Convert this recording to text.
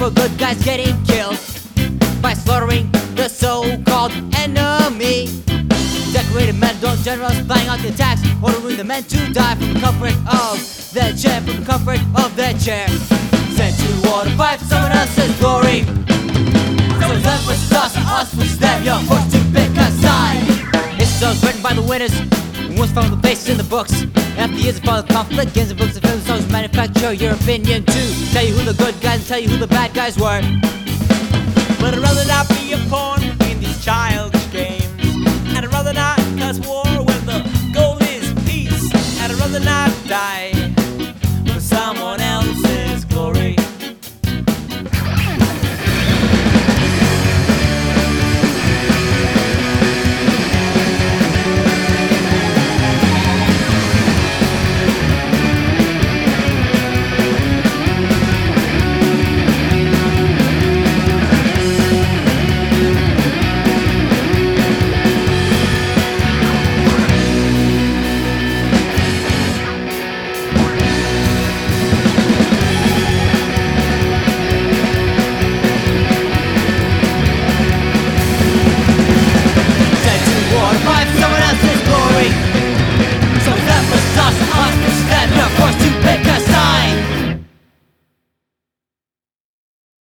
hero good guys getting killed by slaughtering the so-called enemy. Decorated men don't generals planning out the attacks, ordering the men to die from the comfort of their chair, from the comfort of their chair. Sent to war to fight for someone else's glory. So it's them versus us versus them. You're forced to pick a side. This was written by the winners, once from the faces in the books. After years of following conflict, games and books and film songs manufacture your opinion too. Tell you who the good guys and tell you who the bad guys were. But I'd rather not be a pawn in this child